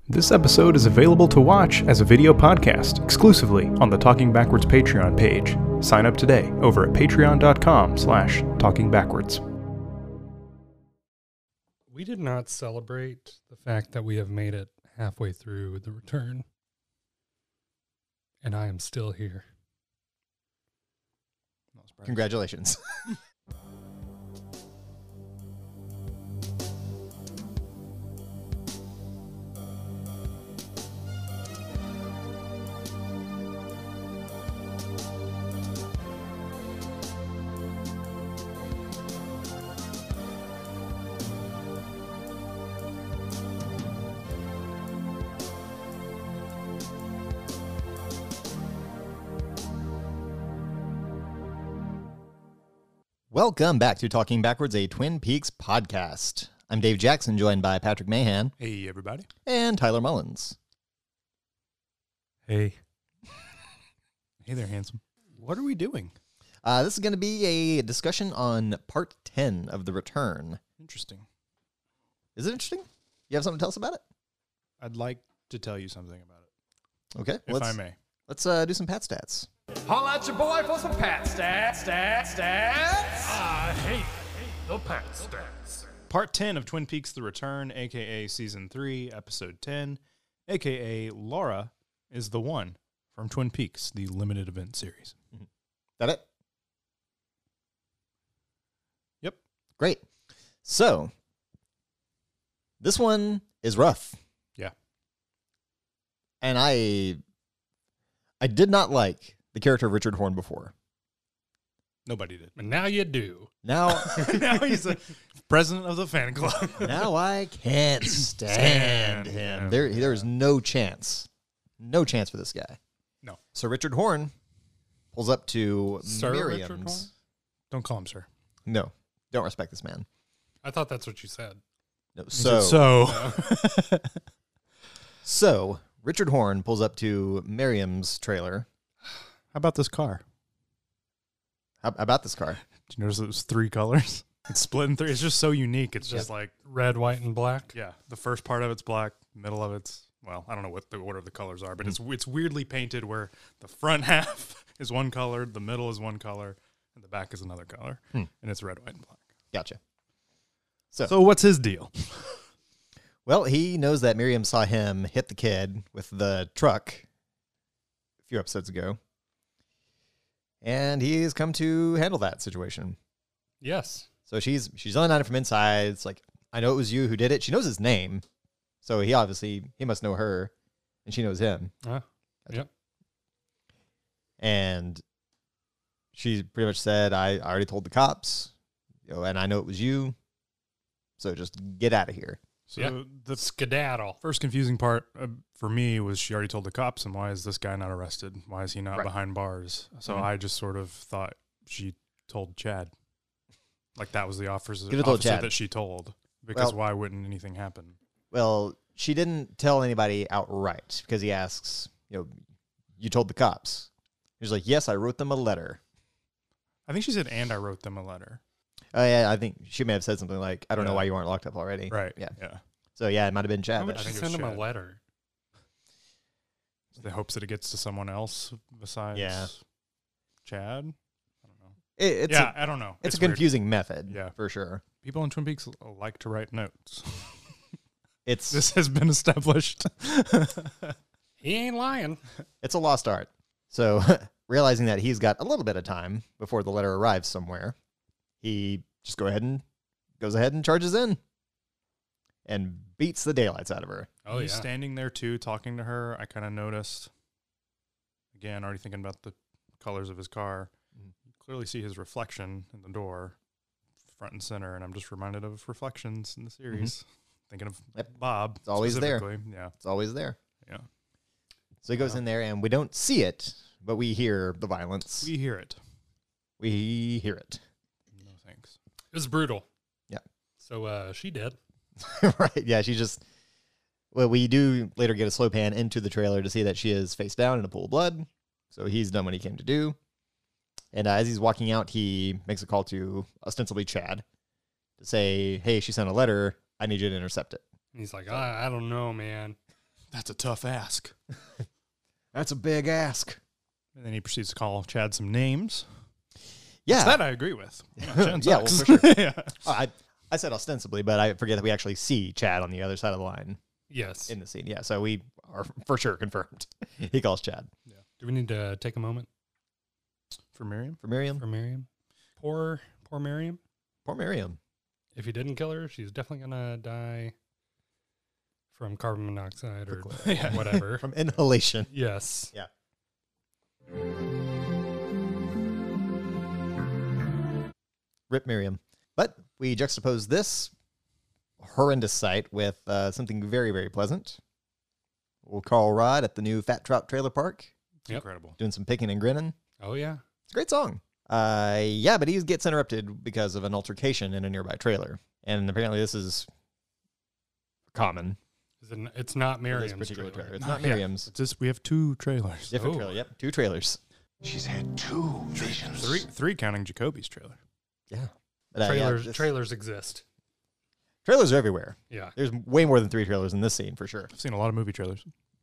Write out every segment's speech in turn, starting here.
This episode is available to watch as a video podcast exclusively on the Talking Backwards Patreon page. Sign up today over at patreon.com/talkingbackwards. We did not celebrate the fact that we have made it halfway through the return. And I am still here. Congratulations. Welcome back to Talking Backwards, a Twin Peaks podcast. I'm Dave Jackson, joined by Patrick Mahan. Hey, everybody. And Tyler Mullins. Hey. Hey there, handsome. What are we doing? This is going to be a discussion on part 10 of The Return. Interesting. Is it interesting? You have something to tell us about it? I'd like to tell you something about it, Okay. if I may. Let's do some Pat stats. Holla at your boy for some Pat stats. I hate the Pat stats. Part 10 of Twin Peaks The Return, a.k.a. Season 3, Episode 10, a.k.a. Laura is the One from Twin Peaks, the limited event series. That it? Yep. Great. So, this one is rough. Yeah. And I did not like the character of Richard Horne before. Nobody did. And now you do. Now, Now he's the president of the fan club. now I can't stand him. him. There is no chance for this guy. No. So Richard Horne pulls up to Sir Richard Miriam's. Horne? Don't call him sir. No, don't respect this man. I thought that's what you said. No. So Richard Horne pulls up to Miriam's trailer. How about this car? How about this car? Did you notice it was 3 colors? It's split in 3. It's just so unique. It's just like, Red, white, and black. yeah, the first part of it's black, middle of it's, well, I don't know what the order of the colors are, but it's weirdly painted where the front half is one color, the middle is one color, and the back is another color. And it's red, white, and black. Gotcha. So what's his deal? Well, he knows that Miriam saw him hit the kid with the truck a few episodes ago. And he's come to handle that situation. Yes. So she's yelling at him from inside. It's like, I know it was you who did it. She knows his name. So he must know her. And she knows him. Yep. And she pretty much said, I already told the cops. And I know it was you. So just get out of here. So Yeah. the Skedaddle. first confusing part for me was she already told the cops, and why is this guy not arrested? Why is he not Right. behind bars? So Mhm. I just sort of thought she told Chad. Like that was the officer Could have told Chad. that she told. Because Well- why wouldn't anything happen? Well, she didn't tell anybody outright because he asks, you told the cops. He's like, yes, I wrote them a letter. I think she said, and I wrote them a letter. Oh, yeah, I think she may have said something like, I don't know Yeah. why you aren't locked up already. Right. Yeah. Yeah. So, yeah, it might have been Why Chad. would I she think it send was him a Chad. letter? The hopes that it gets to someone else besides Yeah. Chad. I don't know. It's I don't know. it's a weird. confusing method, Yeah. for sure. People in Twin Peaks like to write notes. It's This has been established. He ain't lying. it's a lost art. So, realizing that he's got a little bit of time before the letter arrives somewhere, he just goes ahead and charges in and beats the daylights out of her. Oh, He's yeah. standing there too, talking to her. I kind of noticed. Again, already thinking about the colors of his car. You clearly see his reflection in the door, front and center, and I'm just reminded of reflections in the series. Thinking of Yep. Bob. It's always there. specifically. Yeah, It's always there. yeah. So he goes in there, and we don't see it, but we hear the violence. We hear it. We hear it. No thanks. It was brutal. Yeah. So she did. Right, yeah, she just... Well, we do later get a slow pan into the trailer to see that she is face down in a pool of blood. So he's done what he came to do. And as he's walking out, he makes a call to ostensibly Chad to say, hey, she sent a letter. I need you to intercept it. He's like, I don't know, man. That's a tough ask. That's a big ask. And then he proceeds to call Chad some names. Yeah. That I agree with. Yeah, Chad Yeah, well, sucks. for sure. Yeah. I said ostensibly, but I forget that we actually see Chad on the other side of the line Yes. in the scene. Yeah, so we are for sure confirmed. He calls Chad. Do we need to take a moment For Miriam? For Miriam? for Miriam? Poor Miriam. Poor Miriam. If you didn't kill her, she's definitely gonna die from carbon monoxide or Yeah. whatever. From inhalation. Yes. Yeah. Rip Miriam. But we juxtapose this horrendous sight with something very, very pleasant. We'll call Rod at the new Fat Trout Trailer Park, Yep. Incredible. doing some picking and grinning. Oh yeah. It's a great song. Yeah, but he gets interrupted because of an altercation in a nearby trailer. And apparently this is common. It's not for Miriam's this particular trailer. trailer. It's not Yeah. Miriam's. It's just we have 2 trailers. Different Oh. trailer. Yep, 2 trailers. She's had 2 visions. Three counting Jacoby's trailer. Yeah. But, Trailers exist. trailers are everywhere. Yeah. There's way more than 3 trailers in this scene for sure. I've seen a lot of movie trailers.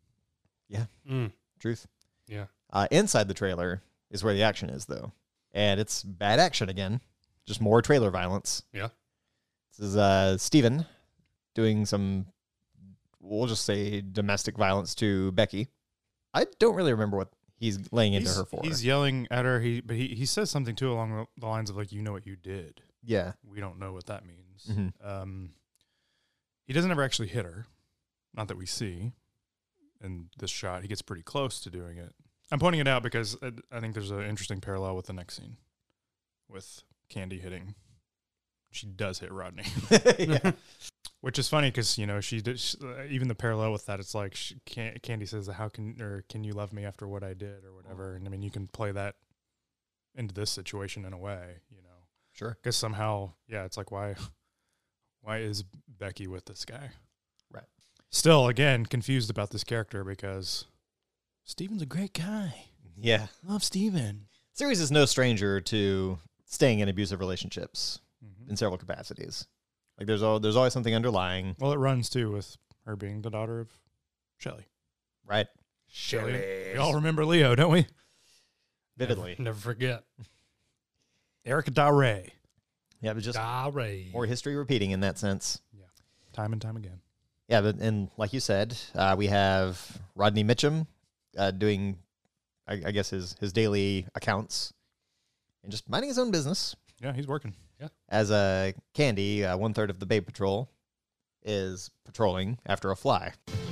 Mm. Truth. Yeah. Inside the trailer is where the action is, though. And it's bad action again. Just more trailer violence. Yeah. This is Steven doing some, we'll just say, domestic violence to Becky. I don't really remember what he's laying into her for. He's yelling at her. But he says something too along the lines of like, you know what you did. Yeah. We don't know what that means. Mhm. He doesn't ever actually hit her. Not that we see. In this shot, he gets pretty close to doing it. I'm pointing it out because I think there's an interesting parallel with the next scene with Candy hitting. She does hit Rodney, Yeah. which is funny because, you know, she did, even the parallel with that, it's like Candy says, can you love me after what I did or whatever? And I mean, you can play that into this situation in a way, you know, Sure. because somehow, yeah, it's like, why is Becky with this guy? Right. Still, again, confused about this character because Steven's a great guy. Yeah. Love Steven. Series is no stranger to staying in abusive relationships Mm-hmm. in several capacities. Like there's always something underlying, Well, it runs too with her being the daughter of Shelley. right? We all remember Leo, don't we? Vividly. Never forget. Erica Da Ray. Yeah, but just Ray. more history repeating in that sense. Time and time again. Yeah, but and like you said, we have Rodney Mitchum doing, I guess, his daily accounts and just minding his own business. Yeah, he's working. As Candy, 1/3 of the Bay Patrol, is patrolling after a fly.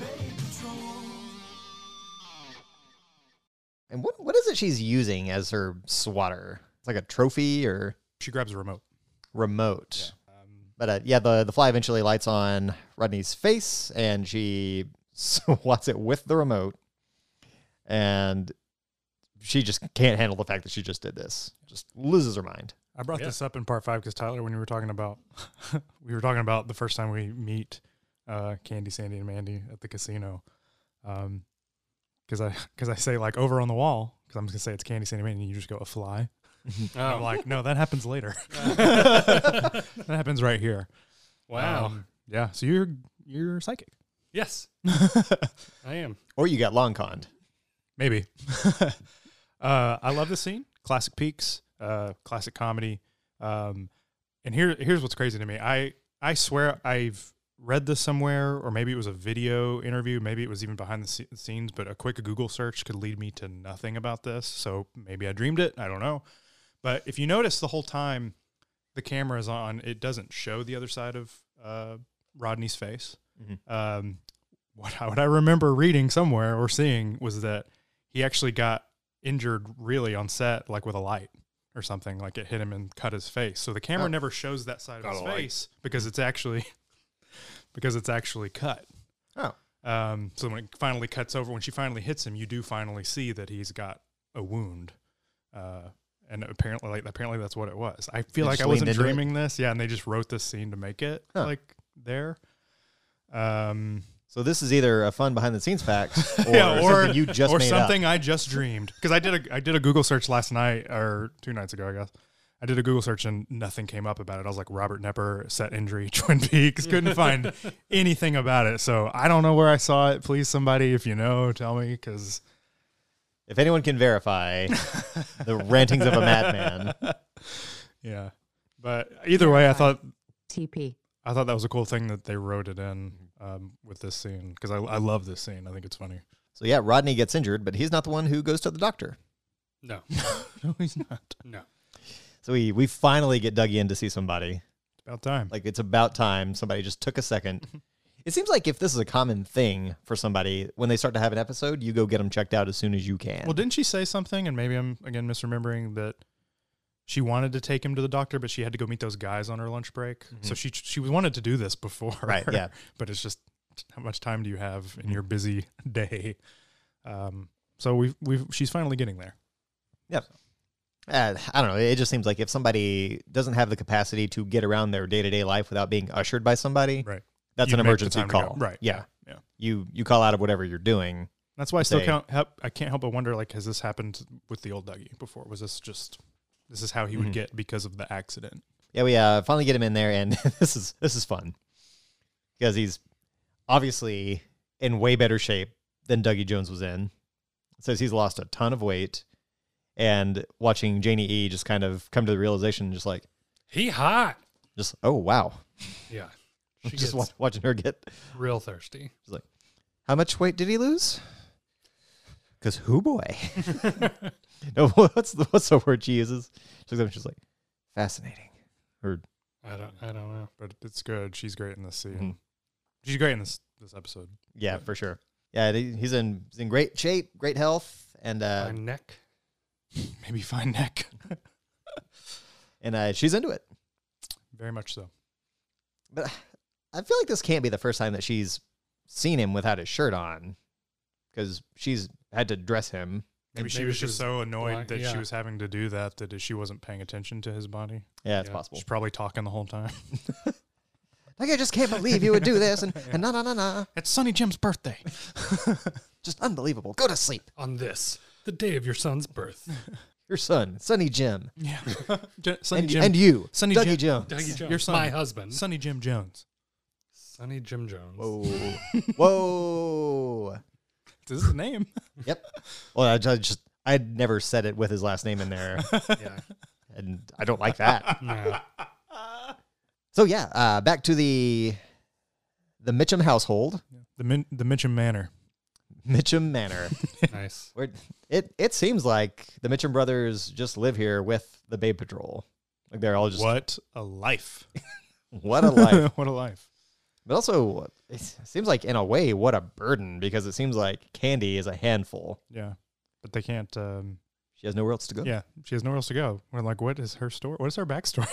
And what is it she's using as her swatter? It's like a trophy or She grabs a remote. remote. But yeah, the fly eventually lights on Rodney's face, and she swats it with the remote. And she just can't handle the fact that she just did this. Just loses her mind. I brought this up in part 5 because Tyler, when we were talking about the first time we meet Candy, Sandy, and Mandy at the casino. Because I say like over on the wall, because I'm just gonna say it's Candy, Sandy, Mandy, and you just go a fly. And I'm like, no, that happens later. That happens right here. Wow. Yeah. So you're psychic. Yes. I am. Or you got long conned. Maybe. I love this scene. Classic Peaks, classic comedy. And here's what's crazy to me. I swear I've read this somewhere, or maybe it was a video interview. Maybe it was even behind the scenes, but a quick Google search could lead me to nothing about this. So maybe I dreamed it. I don't know. But if you notice the whole time the camera is on, it doesn't show the other side of Rodney's face. Mm-hmm. What I remember reading somewhere or seeing was that he actually got injured really on set, like with a light or something, like it hit him and cut his face. So the camera never shows that side of his face because it's actually cut. Oh. So when it finally cuts over, when she finally hits him, you do finally see that he's got a wound. And apparently that's what it was. I feel They like just I wasn't leaned into dreaming this. Yeah. And they just wrote this scene to make it like there. So this is either a fun behind the scenes fact or Yeah, something you just or made something up. I just dreamed. Because I did a Google search last night or 2 nights ago, I guess. I did a Google search and nothing came up about it. I was like, Robert Knepper, set injury, Twin Peaks. Couldn't find anything about it. So I don't know where I saw it. Please, somebody, if you know, tell me, because If anyone can verify the rantings of a madman. yeah. But either way, I thought TP. that was a cool thing that they wrote it in with this scene, because I love this scene. I think it's funny. So yeah, Rodney gets injured, but he's not the one who goes to the doctor. No. No, he's not. No. So we finally get Dougie in to see somebody. It's about time. Like, it's about time somebody just took a second. It seems like if this is a common thing for somebody, when they start to have an episode, you go get them checked out as soon as you can. Well, didn't she say something, and maybe I'm, again, misremembering, that she wanted to take him to the doctor, but she had to go meet those guys on her lunch break? So she wanted to do this before. Right, yeah. But it's just, how much time do you have in your busy day? So she's finally getting there. Yep. I don't know. It just seems like if somebody doesn't have the capacity to get around their day-to-day life without being ushered by somebody, Right. that's You an make the emergency time to go. call. Right. Yeah. Yeah. You call out of whatever you're doing. That's why I still Say- I can't help but wonder, like, has this happened with the old Dougie before? Was this just, this is how he would get because of the accident? Yeah, we finally get him in there, and this is fun because he's obviously in way better shape than Dougie Jones was in. It says he's lost a ton of weight, and watching Janie E just kind of come to the realization, just like, He hot. just oh wow, Yeah. She just gets watching her get. real thirsty. She's like, how much weight did he lose? Because who boy? No, what's the word she uses? She's like, fascinating. Or I don't know. But it's good. She's great in this scene. Mhm. She's great in this episode. yeah, for sure. Yeah, he's in great shape, great health, and My neck. Maybe fine neck. and she's into it. Very much so. But I feel like this can't be the first time that she's seen him without his shirt on, because she's had to dress him. Maybe she maybe was she just was so annoyed blind- that she yeah. was having to do that she wasn't paying attention to his body. Yeah, it's Yeah. possible. She's probably talking the whole time. Like, I just can't believe you would do this, and no. It's Sonny Jim's birthday. Just unbelievable. Go to sleep. On this, the day of your son's birth. Your son, Sonny Jim. Yeah. Sonny And, Jim. and you, Sonny Dougie Jim. Jones. Dougie Jones. Your son. My husband. Sonny Jim Jones. Sonny Jim Jones. Whoa. Whoa. This is his name. Yep. Well, I'd never said it with his last name in there, Yeah. and I don't like that. No. So yeah, back to the Mitchum household, The Mitchum Manor. Mitchum Manor. Nice. Where it seems like the Mitchum brothers just live here with the Bay Patrol. Like, they're all just What a life. what a life. What a life. But also, it seems like in a way, what a burden, because it seems like Candy is a handful. Yeah. But they can't. She has nowhere else to go. Yeah. She has nowhere else to go. We're like, what is her story? What is her backstory?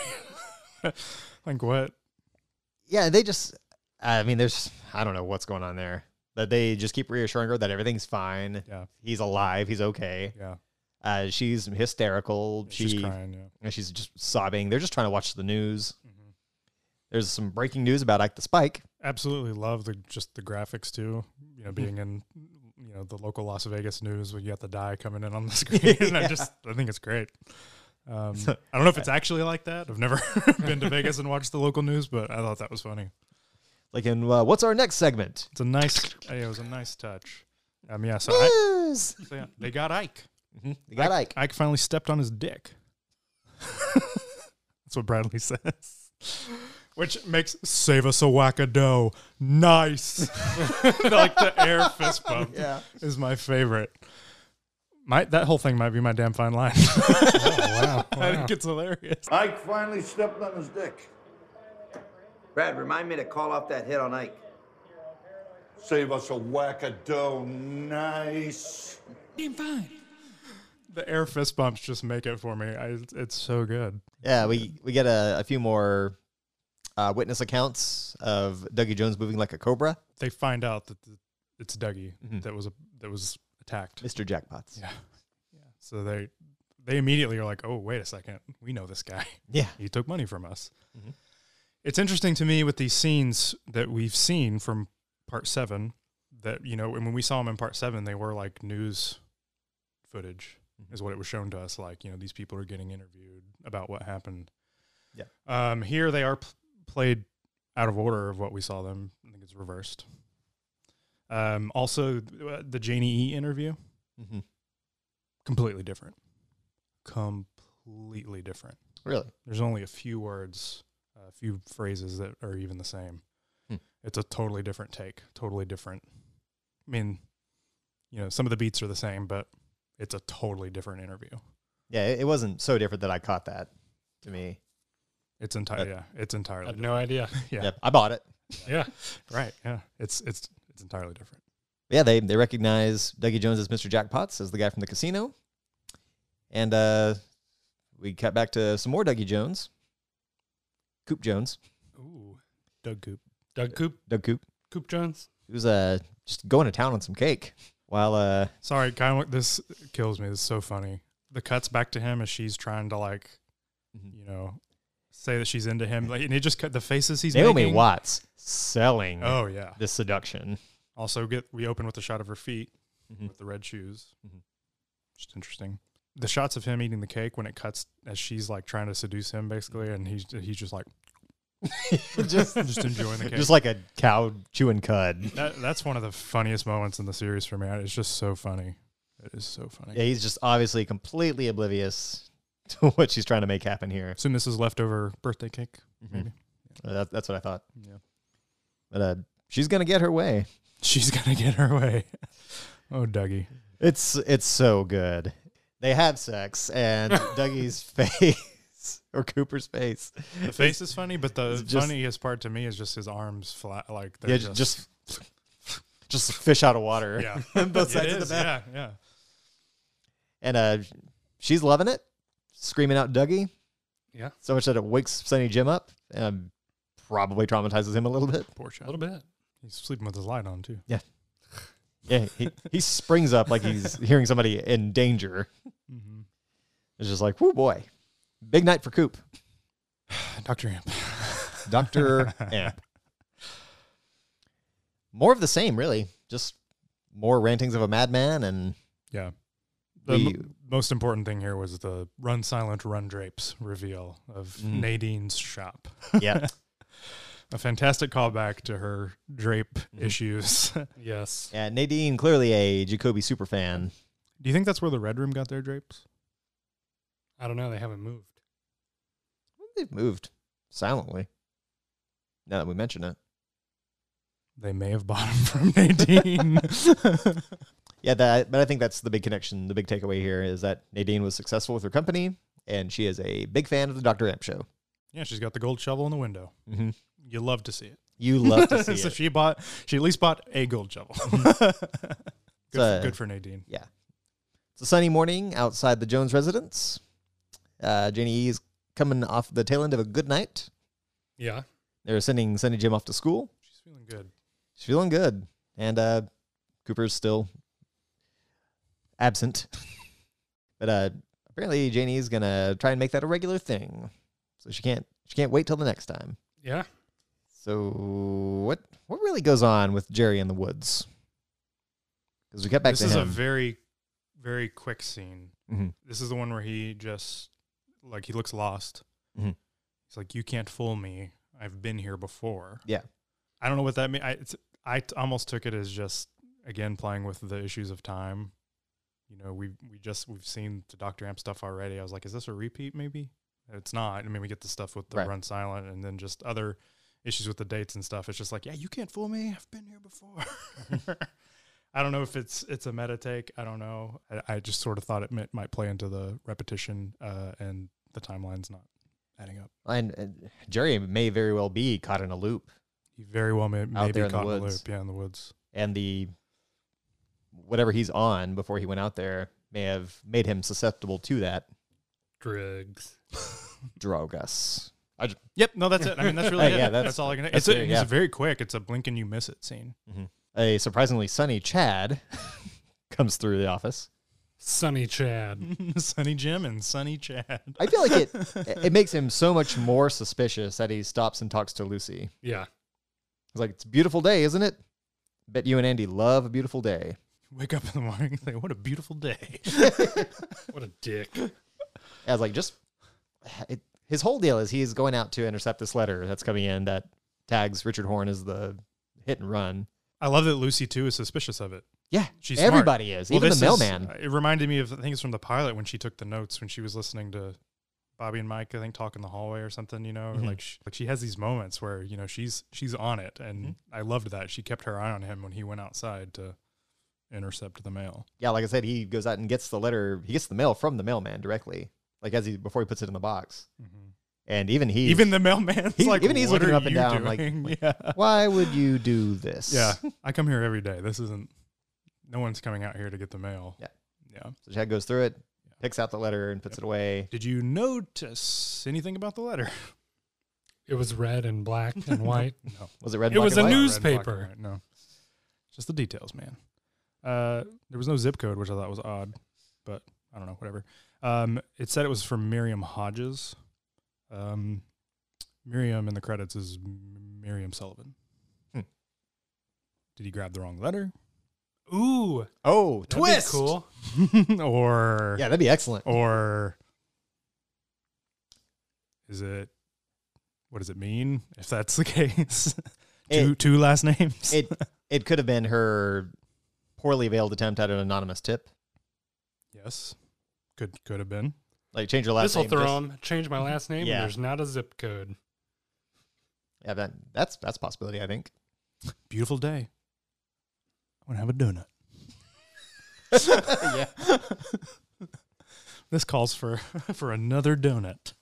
Like, what? Yeah, they just, I mean, I don't know what's going on there. But they just keep reassuring her that everything's fine. Yeah. He's alive. He's okay. Yeah. She's hysterical. She's crying. Yeah. She's just sobbing. They're just trying to watch the news. Mhm. There's some breaking news about Ike the Spike. Absolutely love the graphics too. You know, being in the local Las Vegas news where you got the dye coming in on the screen. Yeah. I think it's great. I don't know if it's actually like that. I've never been to Vegas and watched the local news, but I thought that was funny. Like, in what's our next segment? It's a nice. It was a nice touch. Yeah. So, News! they got Ike. They got Ike. Ike finally stepped on his dick. That's what Bradley says. Which makes save us a whack a dough. Nice. Like the air fist bump is my favorite. That whole thing might be my damn fine line. Oh, wow. I think it's hilarious. Ike finally stepped on his dick. Brad, remind me to call off that hit on Ike. Save us a whack of dough. Nice. The air fist bumps just make it for me. It's so good. Yeah, we get a few more witness accounts of Dougie Jones moving like a cobra. They find out that it's Dougie Mhm. that was attacked. Mr. Jackpots. Yeah. So they immediately are like, oh, wait a second. We know this guy. Yeah. He took money from us. Mhm. It's interesting to me with these scenes that we've seen from part 7 that, when we saw them in part 7, they were like news footage. is what it was shown to us. Like, these people are getting interviewed about what happened. Yeah. Here they are played out of order of what we saw them. I think it's reversed. Also, the Janie E interview, completely different. Completely different. Really? There's only a few words, a few phrases that are even the same. It's a totally different take, totally different. I mean, some of the beats are the same, but it's a totally different interview. Yeah, it wasn't so different that I caught that. To me, it's entirely it's entirely. I had different. no idea. Yeah, yep, I bought it. Yeah. right. Yeah, it's entirely different. Yeah, they recognize Dougie Jones as Mr. Jackpots, as the guy from the casino, and we cut back to some more Dougie Jones, Coop Jones. Ooh, Doug Coop. Doug Coop. Doug Coop. Coop Jones. He was just going to town on some cake while Sorry, kind of. This kills me. This is so funny. The cuts back to him as she's trying to say that she's into him. Like, and it just cut the faces he's Naomi making. Watts selling. Oh yeah. This seduction. Also, we open with a shot of her feet with the red shoes. Just interesting. The shots of him eating the cake when it cuts as she's like trying to seduce him, basically, and he's just like just enjoying the cake, Just like a cow chewing cud. That's one of the funniest moments in the series for me. It's just so funny. It is so funny. Yeah, he's just obviously completely oblivious to what she's trying to make happen here. Assume this is leftover birthday cake, maybe. That's what I thought. Yeah, But she's gonna get her way. she's gonna get her way. Oh, Dougie. It's so good. They have sex, and Dougie's face or Cooper's face. The face is funny, but the It's just- funniest part to me is just his arms flat, like Yeah, they're just fish out of water. yeah, Both It sides of the is, back. yeah. And she's loving it, screaming out Dougie. Yeah. So much that it wakes Sonny Jim up and probably traumatizes him a little bit. Poor A child. little bit. He's sleeping with his light on too. Yeah, he springs up like he's hearing somebody in danger. It's just like, whoo, boy. Big night for Coop. Dr. Amp. Dr. Amp. More of the same, really. Just more rantings of a madman. And Yeah. The we, most important thing here was the Run Silent, Run Drapes reveal of Nadine's shop. yeah. A fantastic callback to her drape issues. Yes. Yeah, Nadine, clearly a Jacoby superfan. Do you think that's where the Red Room got their drapes? I don't know. They haven't moved. They've moved silently. Now that we mention it. They may have bought them from Nadine. Yeah, but I think that's the big connection, the big takeaway here is that Nadine was successful with her company, and she is a big fan of the Dr. Amp show. Yeah, she's got the gold shovel in the window. Mm-hmm. You love to see it. You love to see So it. she at least bought a gold shovel. Good for Nadine. Yeah. It's a sunny morning outside the Jones residence. Janie E is coming off the tail end of a good night. Yeah. They're sending Sonny Jim off to school. She's feeling good. She's feeling good. And Cooper's still absent. But apparently Janie is going to try and make that a regular thing. So she can't wait till the next time. Yeah. So what really goes on with Jerry in the woods? Because we get back This to is him. a very, very quick scene. Mm-hmm. This is the one where he just, like, he looks lost. Mhm. He's like, you can't fool me. I've been here before. Yeah. I don't know what that means. I almost took it as just, again, playing with the issues of time. You know, we've seen the Dr. Amp stuff already. I was like, is this a repeat maybe? It's not. I mean, we get the stuff with the Right. Run Silent and then just other issues with the dates and stuff. It's just like, yeah, you can't fool me. I've been here before. I don't know if it's a meta take. I don't know. I just sort of thought it might play into the repetition and the timeline's not adding up. And Jerry may very well be caught in a loop. He very well may Out be there in the caught in the woods. loop. Yeah, in the woods. And whatever he's on before he went out there may have made him susceptible to that. Drugs. Drogas. Yep. No, that's it. I mean, that's really Hey, it. yeah, that's all I can. that's It's very- yeah. very quick. It's a blink and you miss it scene. A surprisingly sunny Chad comes through the office. Sunny Chad. Sunny Jim and Sunny Chad. I feel like it makes him so much more suspicious that he stops and talks to Lucy. Yeah. He's like, it's a beautiful day, isn't it? Bet you and Andy love a beautiful day. Wake up in the morning and think, what a beautiful day. What a dick. I was like, his whole deal is he's going out to intercept this letter that's coming in that tags Richard Horn as the hit and run. I love that Lucy, too, is suspicious of it. Yeah, She's smart. everybody is, even the mailman. It reminded me of, I think it's from the pilot when she took the notes when she was listening to Bobby and Mike, I think, talk in the hallway or something, you know, or like she has these moments where, you know, she's on it. And I loved that. She kept her eye on him when he went outside to intercept the mail. Yeah, like I said, he goes out and gets the letter. He gets the mail from the mailman directly, like before he puts it in the box. And even the mailman's like, even he's what looking are up and you down, doing? like, yeah. why would you do this? Yeah, I come here every day. No one's coming out here to get the mail. Yeah. Yeah. So Chad goes through it, picks out the letter, and puts it away. Did you notice anything about the letter? It was red and black and white. No. Was it red? It was a black and white? newspaper. Red, black, and white. No. Just the details, man. There was no zip code, which I thought was odd, but I don't know, whatever. It said it was from Miriam Hodges. Miriam in the credits is Miriam Sullivan. Did he grab the wrong letter? Ooh. Oh, That'd be twist! cool. Or Yeah, that'd be excellent. or is it? What does it mean if that's the case? Two last names. It could have been her poorly veiled attempt at an anonymous tip. Yes, could have been. Like change your last This will name. throw him. Change my last name. Yeah. And there's not a zip code. Yeah, that's a possibility, I think. Beautiful day. I want to have a donut. Yeah. This calls for another donut.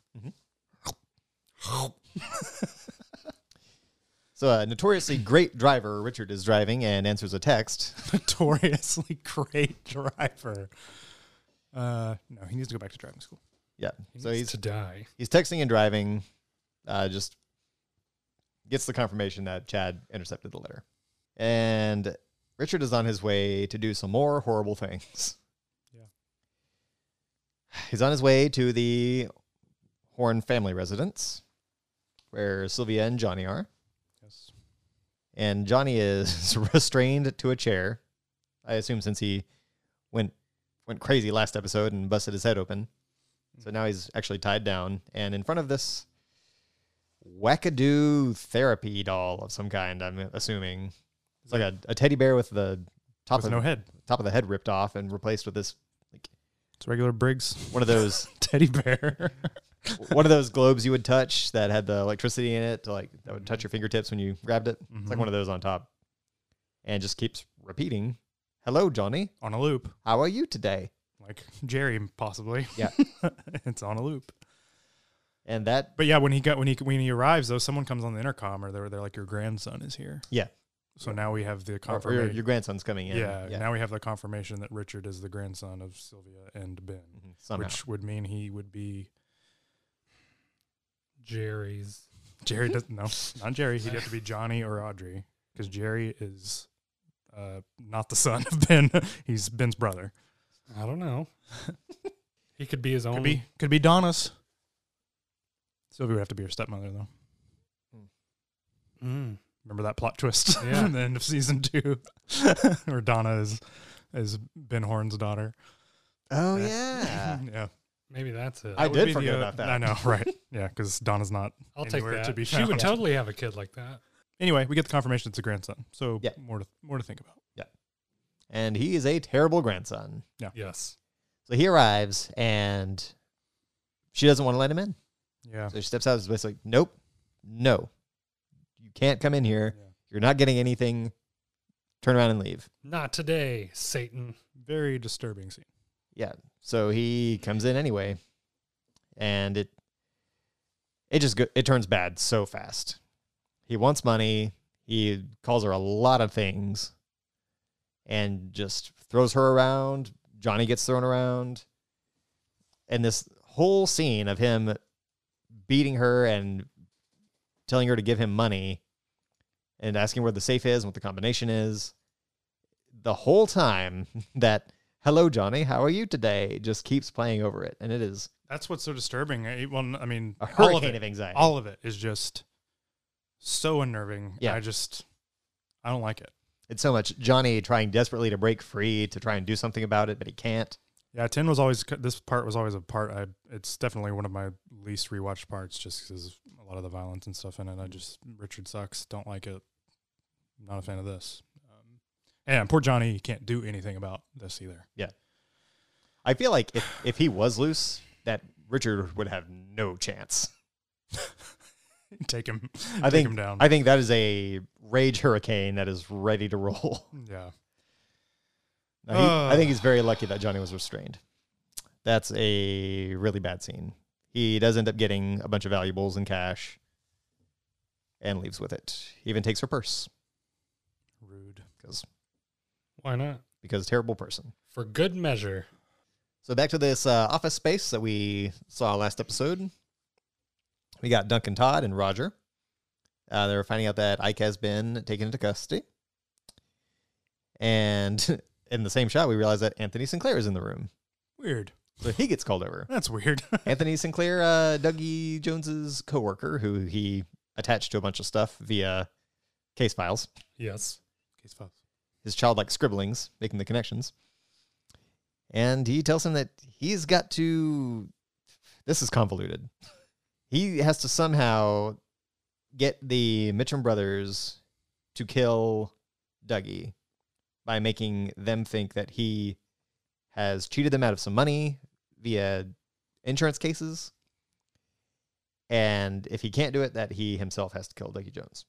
So a notoriously great driver, Richard, is driving and answers a text. Notoriously great driver. No, he needs to go back to driving school. Yeah. So Needs to die. he's texting and driving, just gets the confirmation that Chad intercepted the letter. And Richard is on his way to do some more horrible things. Yeah. He's on his way to the Horn family residence, where Sylvia and Johnny are. Yes. And Johnny is restrained to a chair. I assume since he went crazy last episode and busted his head open. So now he's actually tied down. And in front of this wackadoo therapy doll of some kind, I'm assuming. It's like a teddy bear with the top With no head. top of the head ripped off and replaced with this, like, It's regular Briggs one of those teddy bear. one of those globes you would touch that had the electricity in it that would touch your fingertips when you grabbed it. It's like one of those on top. And just keeps repeating, "Hello, Johnny. On a loop. How are you today?" Like Jerry, possibly. Yeah. It's on a loop. And that, But yeah, when he arrives, though, someone comes on the intercom, or they're like, your grandson is here. yeah. So now we have the Or confirmation. your grandson's coming in. Yeah, now we have the confirmation that Richard is the grandson of Sylvia and Ben, Somehow. which would mean he would be Jerry's. Jerry. No, not Jerry. He'd have to be Johnny or Audrey, because Jerry is not the son of Ben. He's Ben's brother. I don't know. He could be his own. Could be Donna's. Sylvia would have to be her stepmother, though. Mm. Remember that plot twist Yeah. in the end of season 2, where Donna is Ben Horn's daughter. Oh, yeah. Yeah. Maybe that's it. I Would did be forget the, about that. I know, right? Yeah, because Donna's not. I'll take anywhere that. to be She would found. totally have a kid like that. Anyway, we get the confirmation it's a grandson. So Yeah. more to think about. And he is a terrible grandson. Yes. So he arrives, and she doesn't want to let him in. Yeah. So she steps out and is basically, nope, no. You can't come in here. Yeah. You're not getting anything. Turn around and leave. Not today, Satan. Very disturbing scene. Yeah. So he comes in anyway, and it turns bad so fast. He wants money. He calls her a lot of things, and just throws her around. Johnny gets thrown around, and this whole scene of him beating her and telling her to give him money, and asking where the safe is and what the combination is. The whole time that "Hello, Johnny, how are you today?" just keeps playing over it, and it is That's what's so disturbing. Well, I mean, a all hurricane of anxiety. All of it is just so unnerving. Yeah. I don't like it. It's so much Johnny trying desperately to break free to try and do something about it, but he can't. Yeah, 10 was always, this part was always a part, it's definitely one of my least rewatched parts just because a lot of the violence and stuff in it. Richard sucks, don't like it, not a fan of this. And poor Johnny can't do anything about this either. Yeah. I feel like if he was loose, that Richard would have no chance. Take him down. I think that is a rage hurricane that is ready to roll. Yeah. I think he's very lucky that Johnny was restrained. That's a really bad scene. He does end up getting a bunch of valuables and cash and leaves with it. He even takes her purse. Rude. Why not? Because terrible person. For good measure. So back to this office space that we saw last episode. We got Duncan Todd and Roger. They're finding out that Ike has been taken into custody. And in the same shot, we realize that Anthony Sinclair is in the room. Weird. So he gets called over. That's weird. Anthony Sinclair, Dougie Jones's coworker, who he attached to a bunch of stuff via case files. Yes. Case files. His childlike scribblings, making the connections. And he tells him that he's got to... This is convoluted. He has to somehow get the Mitchum brothers to kill Dougie by making them think that he has cheated them out of some money via insurance cases. And if he can't do it, that he himself has to kill Dougie Jones.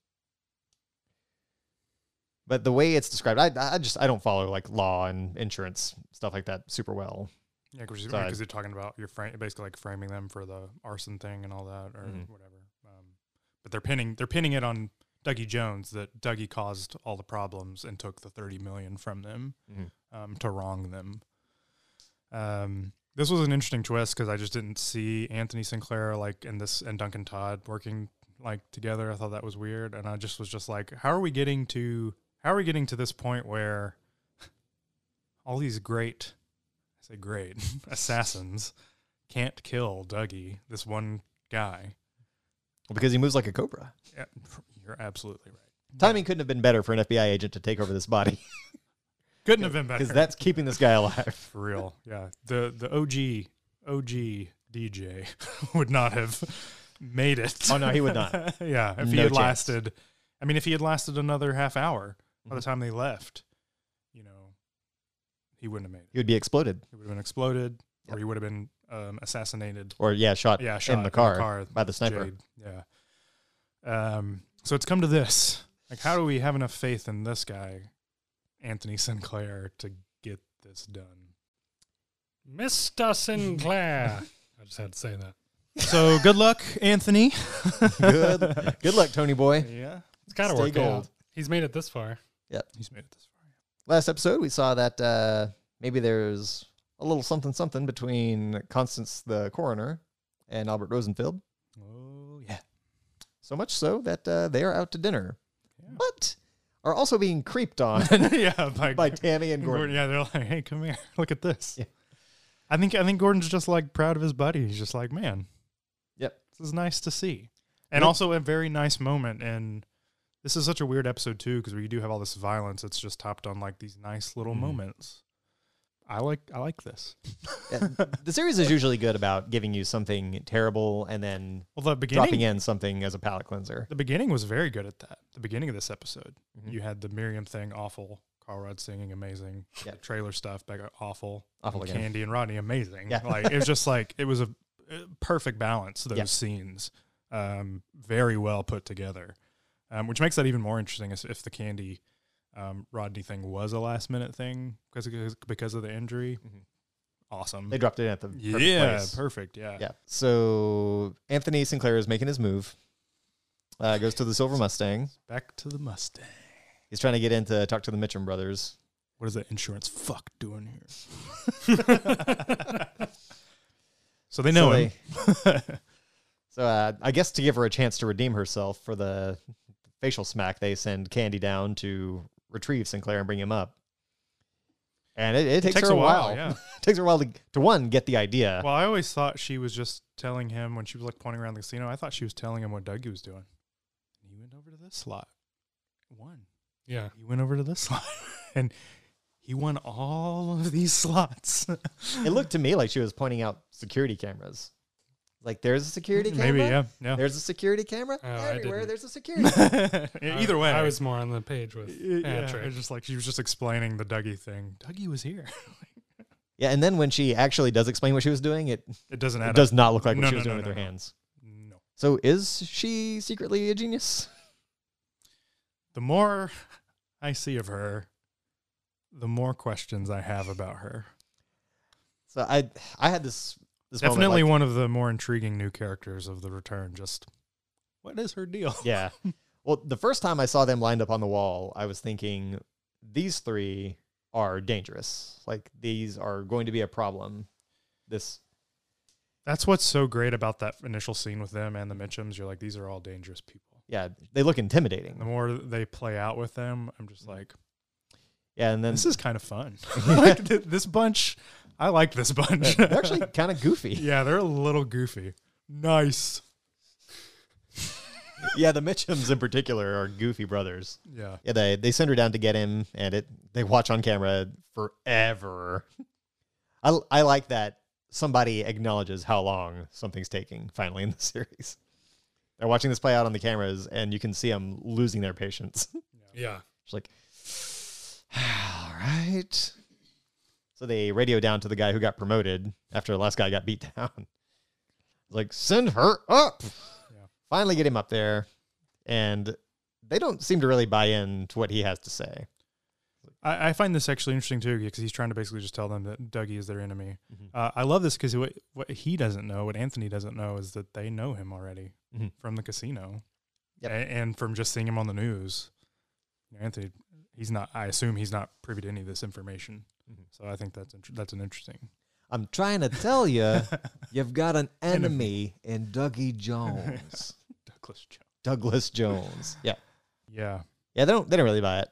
But the way it's described, I don't follow like law and insurance stuff like that super well. Yeah, because you're talking about basically like framing them for the arson thing and all that, or whatever. But they're pinning it on Dougie Jones, that Dougie caused all the problems and took the $30 million from them to wrong them. This was an interesting twist because I just didn't see Anthony Sinclair and Duncan Todd working like together. I thought that was weird, and I was just like, how are we getting to this point where all these great assassins can't kill Dougie, this one guy? Well, because he moves like a cobra. Yeah, you're absolutely right. Timing couldn't have been better for an FBI agent to take over this body. Couldn't have been better. Because that's keeping this guy alive. For real, yeah. The OG DJ would not have made it. Oh, no, he would not. Yeah, if he No had chance. lasted... I mean, if he had lasted another half hour by the time they left, he wouldn't have made it. He would be exploded. He would have been exploded, or he would have been assassinated. Or, shot in the car by the sniper. Jade. Yeah. So it's come to this. Like, how do we have enough faith in this guy, Anthony Sinclair, to get this done? Mr. Sinclair. I just had to say that. So good luck, Anthony. Good luck, Tony boy. Yeah. It's kind of Stay worked gold. out. He's made it this far. Yep. He's made it this far. Last episode, we saw that maybe there's a little something between Constance the coroner and Albert Rosenfeld. Oh, yeah. So much so that they are out to dinner. Yeah. But are also being creeped on Yeah, by Tammy and Gordon. Yeah, they're like, hey, come here. Look at this. Yeah. I think Gordon's just like proud of his buddy. He's just like, man, Yep. this is nice to see. And also a very nice moment. And this is such a weird episode, too, because we do have all this violence. It's just topped on like these nice little moments. I like this. Yeah, the series is usually good about giving you something terrible and then Well, dropping in something as a palate cleanser. The beginning was very good at that. The beginning of this episode, you had the Miriam thing, awful. Carl Rudd singing, amazing. Yeah. The trailer stuff, back awful. Awful And again. Candy and Rodney, amazing. Yeah. Like it was just like it was a perfect balance. Those scenes, very well put together, which makes that even more interesting. If the Candy Rodney thing was a last minute thing because of the injury. Awesome. They dropped it at the perfect place. Perfect. Yeah. Yeah. So Anthony Sinclair is making his move. Goes to the Silver Mustang. Back to the Mustang. He's trying to get in to talk to the Mitchum brothers. What is that insurance fuck doing here? So they know him. So I guess to give her a chance to redeem herself for the facial smack, they send Candy down to retrieve Sinclair and bring him up. And it takes her a while. Yeah. It takes her a while to one, get the idea. Well, I always thought she was just telling him when she was like pointing around the casino. I thought she was telling him what Dougie was doing. He went over to this slot. Won. Yeah. He went over to this slot and he won all of these slots. It looked to me like she was pointing out security cameras. Like, there's a security camera. Maybe, yeah. There's a security camera. Oh, I Everywhere didn't. there's a security camera. Either way. I was more on the page with yeah, Patrick. it's just like she was just explaining the Dougie thing. Dougie was here. Yeah, and then when she actually does explain what she was doing, it It does does not look like what No, she was no, doing no, with her no. hands. No. So is she secretly a genius? The more I see of her, the more questions I have about her. So I had this Definitely moment, like, one of the more intriguing new characters of the return. Just what is her deal? yeah. Well, the first time I saw them lined up on the wall, I was thinking these three are dangerous. Like, these are going to be a problem. That's what's so great about that initial scene with them and the Mitchums. You're like, these are all dangerous people. Yeah, they look intimidating. The more they play out with them, I'm just like, Yeah, and then this is kind of fun. Like this bunch, I like this bunch. they're actually kind of goofy. Yeah, they're a little goofy. Nice. Yeah, the Mitchums in particular are goofy brothers. Yeah. Yeah, they send her down to get him, and they watch on camera forever. I like that somebody acknowledges how long something's taking finally in the series. They're watching this play out on the cameras, and you can see them losing their patience. Yeah. It's like, all right. So they radio down to the guy who got promoted after the last guy got beat down. Like, send her up. Yeah. Finally get him up there. And they don't seem to really buy in to what he has to say. I find this actually interesting too, because he's trying to basically just tell them that Dougie is their enemy. Mhm. I love this because what he doesn't know, what Anthony doesn't know, is that they know him already Mhm. from the casino, Yep. and from just seeing him on the news. Anthony, he's not. I assume he's not privy to any of this information. Mhm. So I think that's an interesting. I'm trying to tell you, you've got an enemy in Dougie Jones. Douglas Jones. Douglas Jones. Yeah. Yeah. Yeah, they don't really buy it.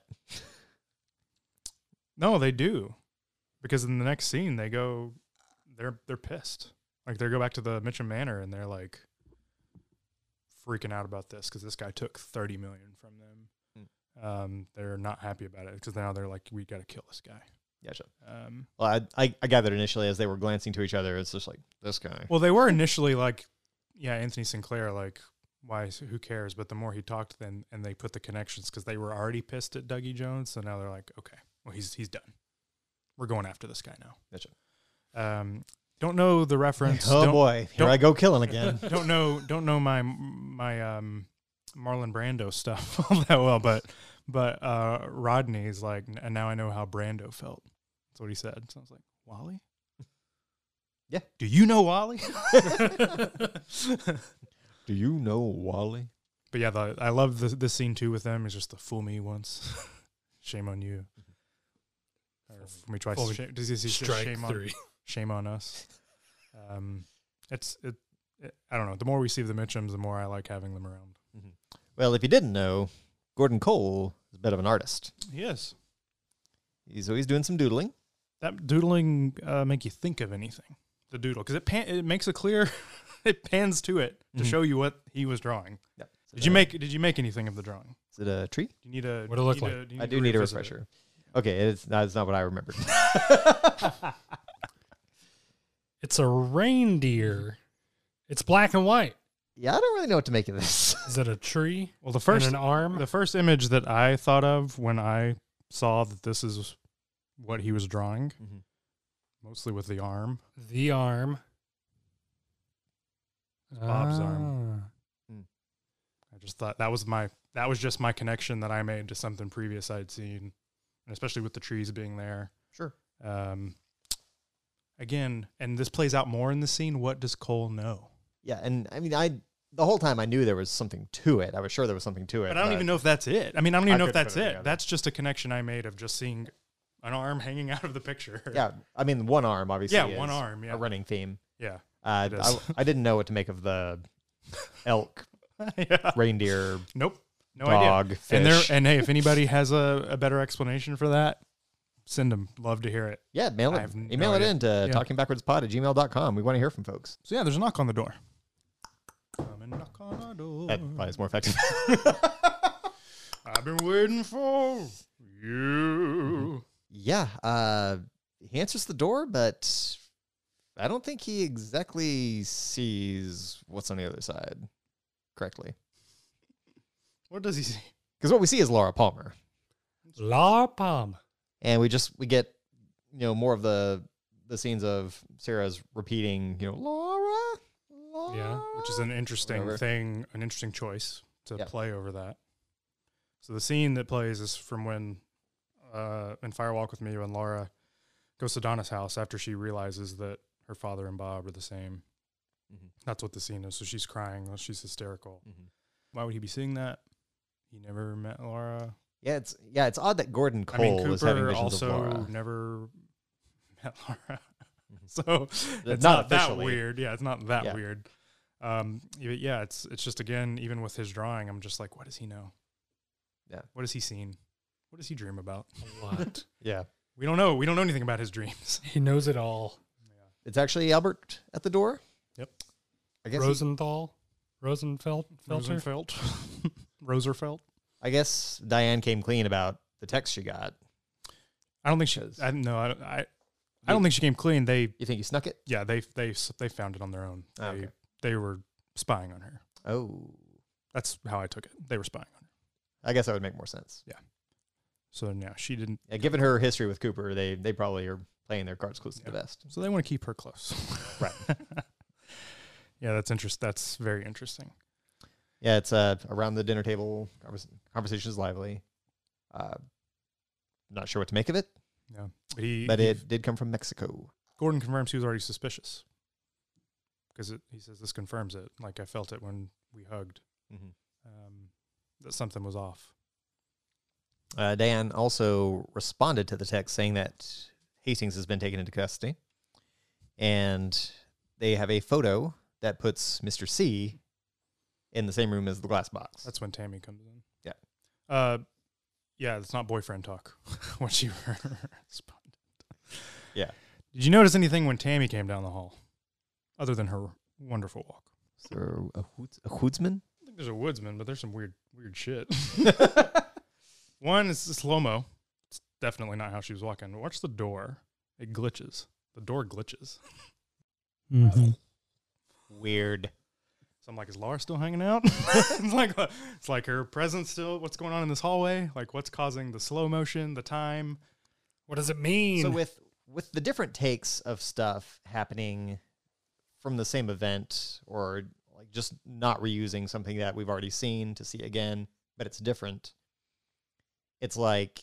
No, they do, because in the next scene they're pissed. Like, they go back to the Mitchum Manor and they're like freaking out about this because this guy took $30 million from them. They're not happy about it because now they're like, we got to kill this guy. Gotcha. Um, Well, I gathered initially as they were glancing to each other, it's just like, this guy. well, they were initially like, yeah, Anthony Sinclair, like, who cares? But the more he talked, and they put the connections because they were already pissed at Dougie Jones. So now they're like, okay, well, he's done. We're going after this guy now. Gotcha. Don't know the reference. Oh Don't- boy, here don't- I go killing again. don't know my Marlon Brando stuff all that well, but Rodney's like, and now I know how Brando felt. That's what he said. So I was like, Wally? Yeah. Do you know Wally? Do you know Wally? But yeah, I love this scene too with them. It's just the fool me once, shame on you. Or fool me twice. Fool me. Does he say Strike shame three. shame on us? I don't know. The more we see the Mitchums, the more I like having them around. Well, if you didn't know, Gordon Cole is a bit of an artist. He is. So he's doing some doodling. That doodling make you think of anything? The doodle, because it makes a clear, it pans to it to show you what he was drawing. Yeah. Did you make anything of the drawing? Is it a tree? Do you need a What'd it look like? I do need a refresher. Okay, that's not what I remembered. It's a reindeer. It's black and white. Yeah, I don't really know what to make of this. Is it a tree? Well, the first and an arm? the first image that I thought of when I saw that this is what he was drawing, mostly with the arm. The arm. Bob's arm. Ah. I just thought that was just my connection that I made to something previous I'd seen, and especially with the trees being there. Sure. Again, and this plays out more in the scene. What does Cole know? Yeah, and I mean, the whole time I knew there was something to it. I was sure there was something to it. But I don't even know if that's it. I mean, I don't even know if couldn't that's put it it. together. That's just a connection I made of just seeing an arm hanging out of the picture. Yeah, I mean, one arm obviously. Yeah, is one arm, yeah. a running theme. Yeah. I is. didn't know what to make of the elk, Yeah. reindeer, Nope. No dog, idea. fish. And hey, if anybody has a better explanation for that, send them. Love to hear it. Yeah, I have no email it idea. in to Yeah. talkingbackwardspod@gmail.com. We want to hear from folks. So yeah, there's a knock on the door. Come and knock on our door. That probably is more effective. I've been waiting for you. Yeah, he answers the door, but I don't think he exactly sees what's on the other side correctly. What does he see? Because what we see is Laura Palmer, La Palm. and we get more of the scenes of Sarah's repeating Laura, Yeah, Which is an interesting Whatever. thing, an interesting choice to Yeah. play over that. So the scene that plays is from when in Fire Walk with Me, when Laura goes to Donna's house after she realizes that her father and Bob are the same. Mhm. That's what the scene is. So she's crying. She's hysterical. Mhm. Why would he be seeing that? He never met Laura. Yeah, it's odd that Gordon I mean, Cole is having Cooper visions of also Laura. never met Laura. Mhm. So it's Not not that officially. weird. Yeah, it's not that Yeah. weird. Yeah, it's just, again, even with his drawing, I'm just like, what does he know? Yeah. What has he seen? What does he dream about? A lot. Yeah, We don't know. We don't know anything about his dreams. He knows it all. it's actually Albert at the door. Yep. I guess. Rosenthal, Rosenfeld, Felter. Rosenfeld. Roserfeld. I guess Diane came clean about the text she got. I don't think she. Because- I don't think she came clean. They You think you snuck it? they found it on their own. Ah, okay. They were spying on her. Oh, That's how I took it. They were spying on her. I guess that would make more sense. So yeah, she didn't. Yeah, given her history with Cooper, they probably are playing their cards close to the vest. So they want to keep her close. Right. Yeah, that's very interesting. Yeah, it's around the dinner table. Conversation is lively. Not sure what to make of it, Yeah, but it did come from Mexico. Gordon confirms he was already suspicious because he says this confirms it. Like, I felt it when we hugged. Mhm. That something was off. Diane also responded to the text saying that Hastings has been taken into custody, and they have a photo that puts Mr. C in the same room as the glass box. That's when Tammy comes in. Yeah. Yeah, it's not boyfriend talk when she responded. Yeah. Did you notice anything when Tammy came down the hall, other than her wonderful walk? Is there a woodsman? I think there's a woodsman, but there's some weird shit. One is slow-mo. It's definitely not how she was walking. Watch the door. It glitches. The door glitches. Mm-hmm. Weird. So I'm like, is Laura still hanging out? it's like her presence still. What's going on in this hallway? Like, what's causing the slow motion, the time? What does it mean? So with the different takes of stuff happening from the same event, or like just not reusing something that we've already seen to see again, but it's different. It's like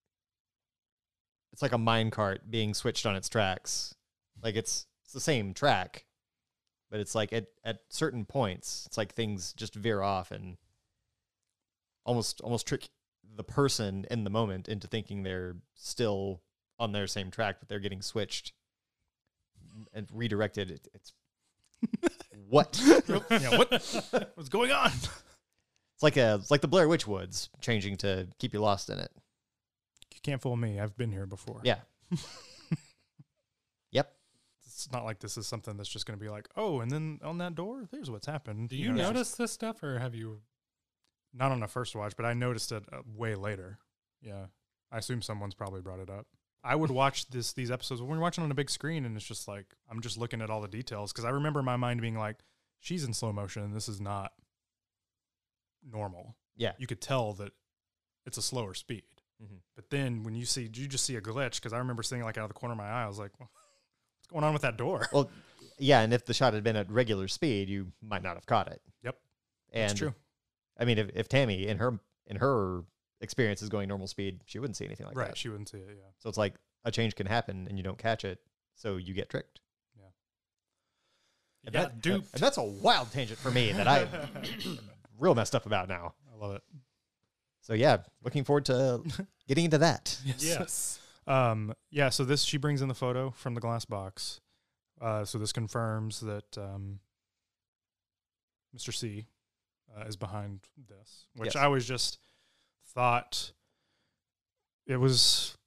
a minecart being switched on its tracks. Like it's the same track, but it's like at certain points, it's like things just veer off and almost trick the person in the moment into thinking they're still on their same track, but they're getting switched and redirected. It's what? Yeah, what's going on? It's like the Blair Witch Woods changing to keep you lost in it. You can't fool me. I've been here before. Yeah. Yep. It's not like this is something that's just going to be like, oh, and then on that door, there's what's happened. Do you know, it's notice this stuff, or have you? Not on a first watch, but I noticed it way later. Yeah. I assume someone's probably brought it up. I would watch these episodes when we're watching on a big screen, and it's just like, I'm just looking at all the details, because I remember my mind being like, she's in slow motion, and this is not normal. Yeah. You could tell that it's a slower speed. Mhm. But then when you just see a glitch, because I remember seeing like out of the corner of my eye, I was like, well, what's going on with that door? Well, yeah, and if the shot had been at regular speed, you might not have caught it. Yep. And That's true. I mean, if Tammy in her experience is going normal speed, she wouldn't see anything like Right. that. She wouldn't see it. Yeah. So it's like a change can happen and you don't catch it, so you get tricked. You And got duped. and that's a wild tangent for me that I real messed up about now. I love it. So yeah, looking forward to getting into that. Yes. Yeah, so she brings in the photo from the glass box. So this confirms that Mr. C is behind this, which Yes. I always just thought it was,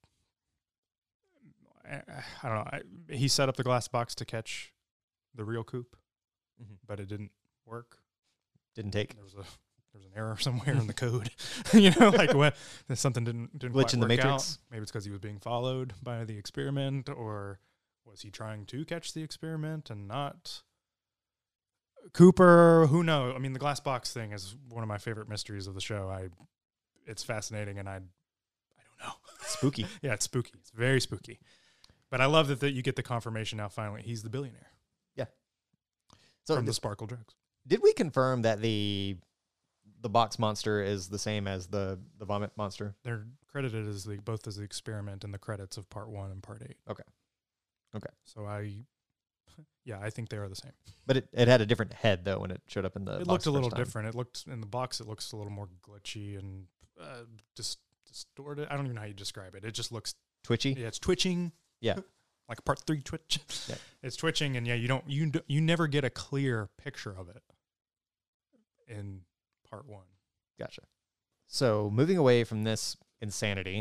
I don't know. He set up the glass box to catch the real Coop, Mhm. but it didn't work. Didn't take. There there's an error somewhere in the code. You know, like what something didn't Glitch quite in the work matrix. out. Maybe it's because he was being followed by the experiment, or was he trying to catch the experiment and not Cooper? Who knows? I mean, the glass box thing is one of my favorite mysteries of the show. It's fascinating, and I don't know. Spooky. Yeah, it's spooky. It's very spooky. But I love that you get the confirmation now. Finally, he's the billionaire So from the sparkle drugs. did we confirm that the box monster is the same as the vomit monster? They're credited as both as the experiment in the credits of part 1 and part 8. Okay. So I think they are the same. But it had a different head though when it showed up in the. It box looked a the little first time. different. It looked in the box. It looks a little more glitchy and distorted. I don't even know how you describe it. It just looks Twitchy. Yeah, it's twitching. Yeah. Like part 3 twitch. Yeah. It's twitching, and you never get a clear picture of it in part 1. Gotcha. So moving away from this insanity,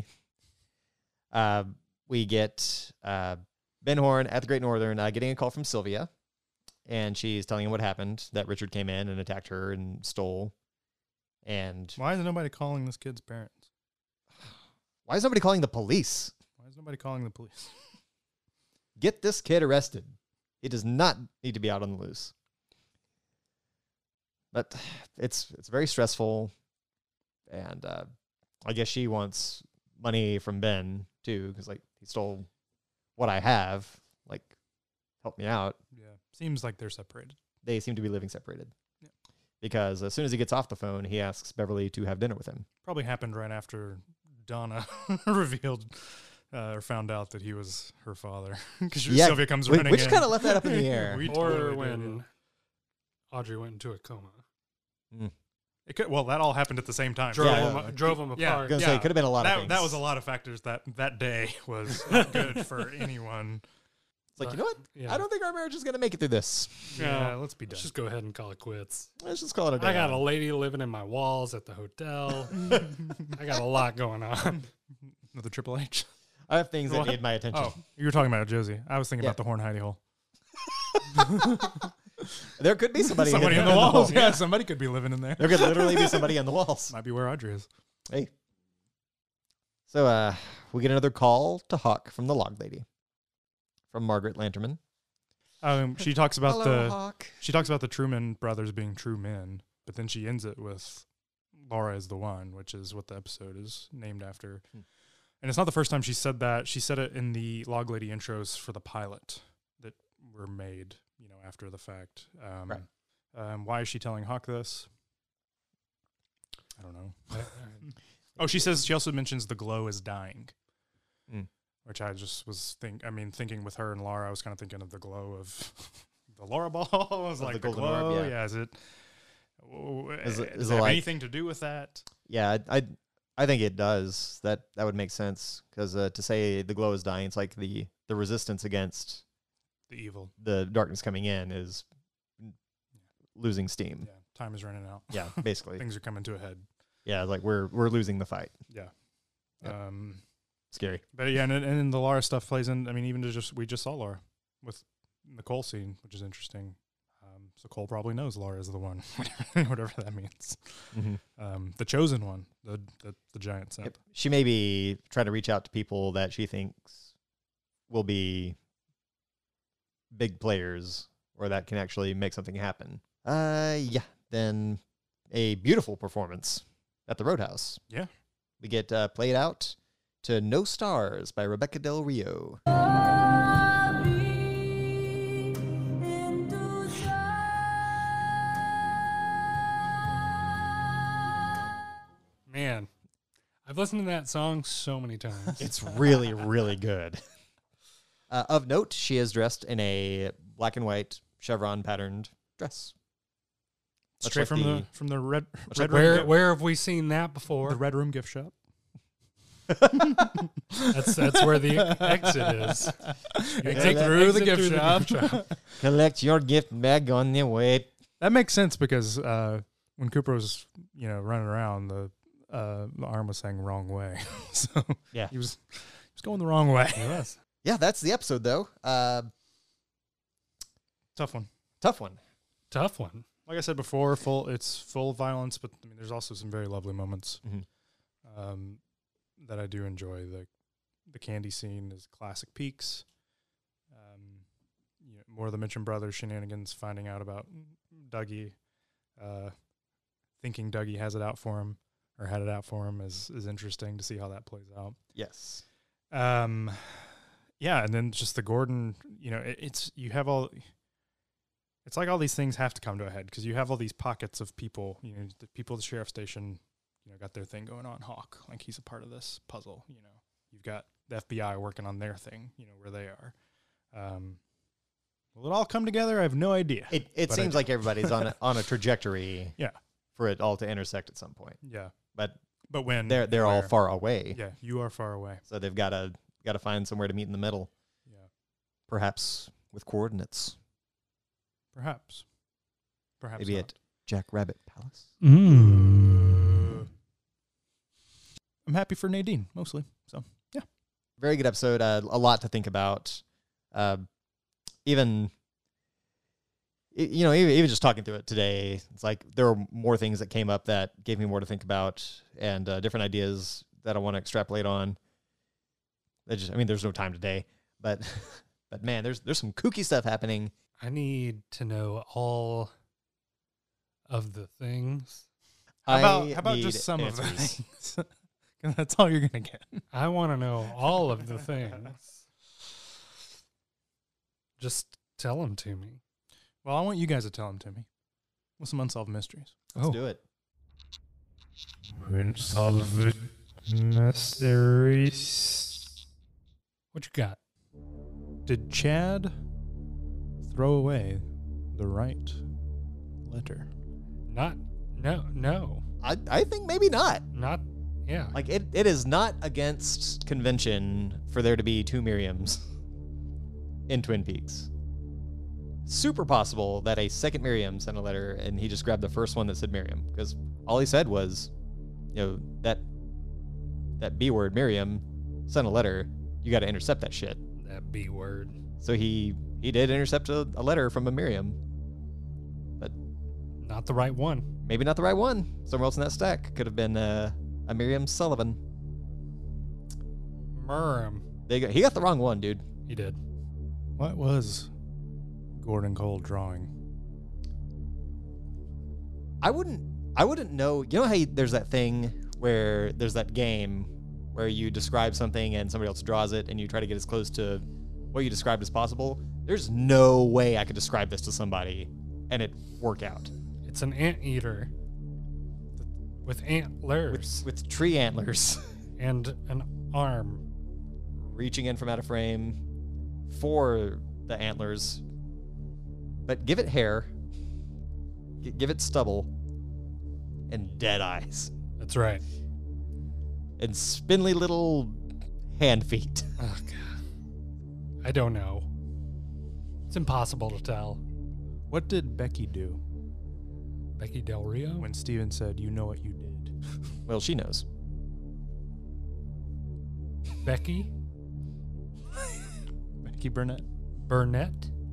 we get Ben Horn at the Great Northern getting a call from Sylvia, and she's telling him what happened, that Richard came in and attacked her and stole. And Why is nobody calling this kid's parents? why is nobody calling the police? Why is nobody calling the police? Get this kid arrested. He does not need to be out on the loose. But it's very stressful, and I guess she wants money from Ben too, because like he stole what I have. Like, help me out. Yeah, seems like they're separated. They seem to be living separated. Yeah. Because as soon as he gets off the phone, he asks Beverly to have dinner with him. Probably happened right after Donna revealed or found out that he was her father. Because Sylvia comes running which in. kind of left that up in the air. We Or totally when did. Audrey went into a coma. It could, well, that all happened at the same time. Drove Yeah. him, drove him Yeah. apart. Gonna say, it could have been a lot of that, things. that was a lot of factors. That day was not good for anyone. It's like, you know what? Yeah. I don't think our marriage is going to make it through this. Yeah, let's be done. Let's just go ahead and call it quits. Let's just call it a day. I got a lady living in my walls at the hotel. I got a lot going on. Another Triple H. I have things that What? need my attention. Oh, you were talking about Josie. I was thinking Yeah. about the horn hidey hole. There could be somebody Somebody in in the walls. walls. Yeah, somebody could be living in there. There could literally be somebody on the walls. Might be where Audrey is. Hey. So we get another call to Hawk from the log lady, from Margaret Lanterman. She talks about Hawk. she talks about the Truman brothers being true men, but then she ends it with Laura is the one, which is what the episode is named after. And it's not the first time she said that. She said it in the log lady intros for the pilot that were made, after the fact. Right. Why is she telling Hawk this? I don't know. She also mentions the glow is dying, which I just was thinking with her and Laura. I was kind of thinking of the glow of the Laura ball. I was like, the golden glow. orb, yeah. Is it Is it does it have like- anything to do with that? Yeah, I think it does. That would make sense because to say the glow is dying, it's like the resistance against The evil. the darkness coming in is losing steam. Yeah, time is running out. Yeah, basically. Things are coming to a head. Yeah, like we're losing the fight. Yeah. Yep. Um, Scary. but yeah, and then the Laura stuff plays in. I mean, even we just saw Laura with the Cole scene, which is interesting. So Cole probably knows Laura is the one, whatever that means. Mm-hmm. The chosen one, the giant simp. Yep. She may be trying to reach out to people that she thinks will be big players or that can actually make something happen. Yeah. Then a beautiful performance at the Roadhouse. Yeah. We get played out to No Stars by Rebecca Del Rio. Man, I've listened to that song so many times. It's really, really good. Of note, she is dressed in a black and white chevron patterned dress. Much Straight like from the red like room Where have we seen that before? the red room gift shop. That's where the exit is. You take through the gift shop. Collect your gift bag on the way. That makes sense because when Cooper was running around, the arm was saying wrong way, so Yeah. he was going the wrong way. Yes. Yeah, that's the episode, though. Tough one. Tough one. Tough one. Like I said before, it's full violence, but I mean, there's also some very lovely moments that I do enjoy. The candy scene is classic Peaks. More of the Mitchum brothers shenanigans, finding out about Dougie, thinking Dougie has it out for him or had it out for him is interesting to see how that plays out. Yes. Yeah, and then just the Gordon, it's like all these things have to come to a head because you have all these pockets of people, the people at the sheriff's station, got their thing going on. Hawk, like he's a part of this puzzle, You've got the FBI working on their thing, where they are. Will it all come together? I have no idea. It seems like everybody's on a trajectory. Yeah. For it all to intersect at some point. Yeah. But when they're all far away. Yeah, you are far away. So they've got to find somewhere to meet in the middle. Yeah. Perhaps with coordinates. Perhaps maybe not. at Jack Rabbit Palace. I'm happy for Nadine mostly. So yeah, very good episode. A lot to think about. Even just talking through it today, it's like there were more things that came up that gave me more to think about, and different ideas that I want to extrapolate on. There's no time today, but man, there's some kooky stuff happening. I need to know all of the things. How about just some of the things? That's all you're gonna get. I want to know all of the things. Just tell them to me. Well, I want you guys to tell them to me. With some unsolved mysteries. Let's do it. Unsolved mysteries. What you got? Did Chad throw away the right letter? No. I think maybe not. Not, yeah. Like it is not against convention for there to be two Miriams in Twin Peaks. Super possible that a second Miriam sent a letter and he just grabbed the first one that said Miriam, because all he said was, that B word Miriam sent a letter. You got to intercept that shit. That B word. So he did intercept a letter from a Miriam, but not the right one. Maybe not the right one. Somewhere else in that stack could have been a Miriam Sullivan. Miriam. He got the wrong one, dude. He did. What was Gordon Cole drawing? I wouldn't know. You know how there's that thing where there's that game where you describe something and somebody else draws it and you try to get as close to what you described as possible? There's no way I could describe this to somebody and it work out. It's an anteater with antlers. With tree antlers. And an arm. Reaching in from out of frame for the antlers. But give it hair. Give it stubble. And dead eyes. That's right. And spindly little hand feet. Oh, God. I don't know. It's impossible to tell. What did Becky do? Becky Del Rio? When Steven said, you know what you did. Well, she knows. Becky? Becky Burnett? Burnett?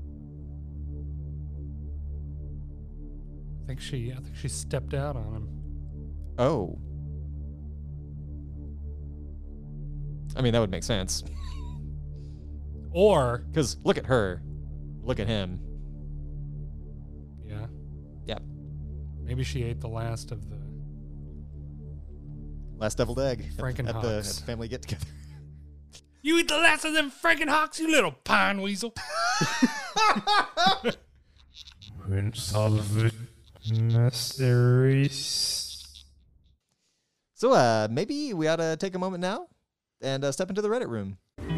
I think she stepped out on him. Oh. That would make sense. Or... Because look at her. Look at him. Yeah. Yep. Maybe she ate the last of the... Last deviled egg at the family get-together. You eat the last of them Frankenhawks, you little pine weasel. Unsolved mysteries. So, maybe we ought to take a moment now and step into the Reddit room.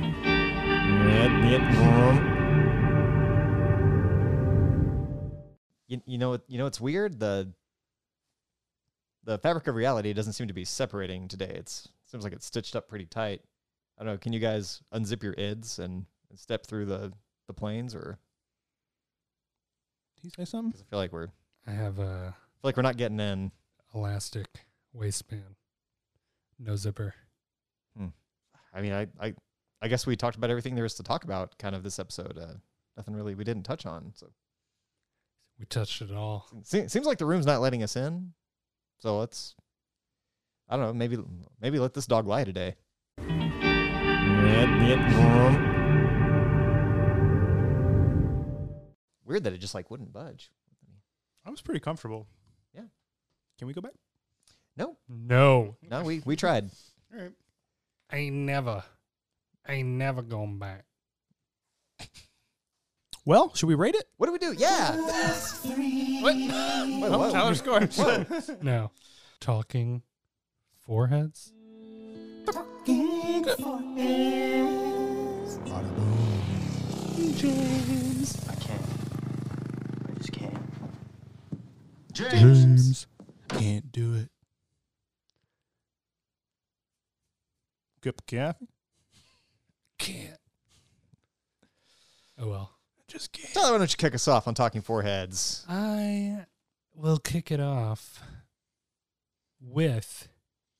You know it's weird. The fabric of reality doesn't seem to be separating today. It seems like it's stitched up pretty tight. I don't know. Can you guys unzip your ids and step through the planes, or? Did he say something? I feel like we're not getting in. Elastic waistband, no zipper. I guess we talked about everything there is to talk about kind of this episode. Nothing really we didn't touch on. So We touched it all. Seems like the room's not letting us in. So let's, I don't know, maybe let this dog lie today. Weird that it just like wouldn't budge. I was pretty comfortable. Yeah. Can we go back? No, we tried. All right. I ain't never going back. Well, should we rate it? What do we do? Yeah. What? Whoa. Tyler's going. No. Talking foreheads? James. I can't. I just can't. James. Can't do it. Cup of coffee? Can't. Oh, well. Just can't. Tyler, why don't you kick us off on Talking Foreheads? I will kick it off with,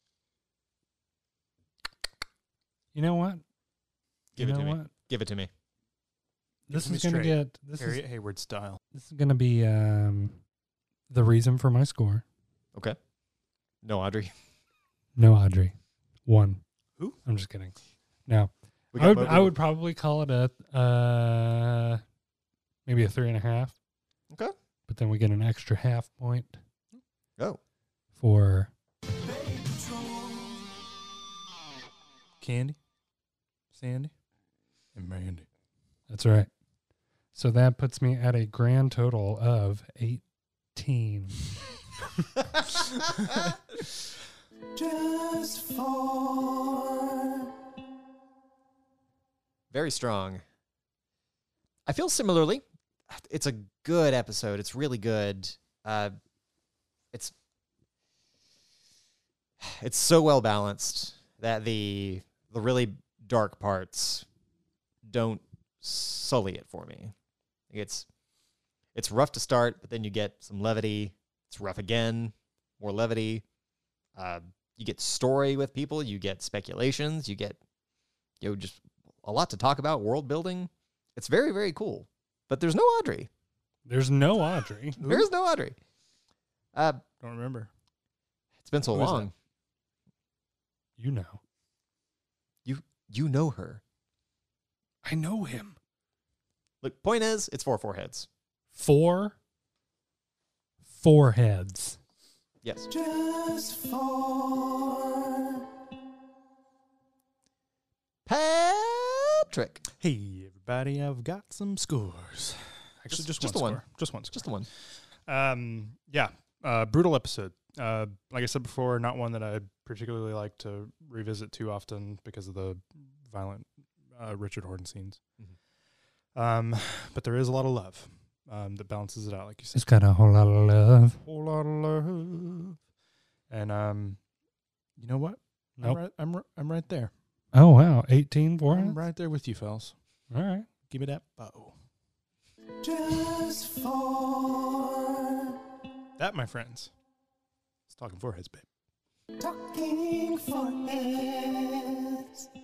you know what? Give it to me. What? Give it to me. This to me is going to straight. get, this is Harriet Hayward style. going to be the reason for my score. Okay. No, Audrey. No, Audrey. 1. Who? I'm just kidding. No. We I got would, I would probably call it a maybe a 3.5. Okay. But then we get an extra half point Oh. for Candy, Sandy, and Mandy. that's right. So that puts me at a grand total of 18. Just for. Very strong. I feel similarly. It's a good episode. It's really good. It's so well balanced that the really dark parts don't sully it for me. It's rough to start, but then you get some levity. It's rough again, more levity. You get story with people. You get speculations. You get just a lot to talk about. World building. It's very, very cool. But there's no Audrey. There's no Audrey. There's no Audrey. Don't remember. It's been so Who is long. You know. You know her. I know him. Look, point is, it's 4 foreheads. 4 foreheads. Yes. Just for Patrick. Hey, everybody, I've got some scores. Actually, just the one one. score. Just one score. Just the one. Yeah, brutal episode. Like I said before, not one that I particularly like to revisit too often because of the violent Richard Horton scenes. Mm-hmm. But there is a lot of love that balances it out, like you said. It's got a whole lot of love. Whole lot of love. And you know what? Nope. I'm right there. Oh, wow. 18 foreheads? I'm right there with you, fellas. All right. Give me that bow. just for That, my friends, is Talking Foreheads, babe. talking foreheads.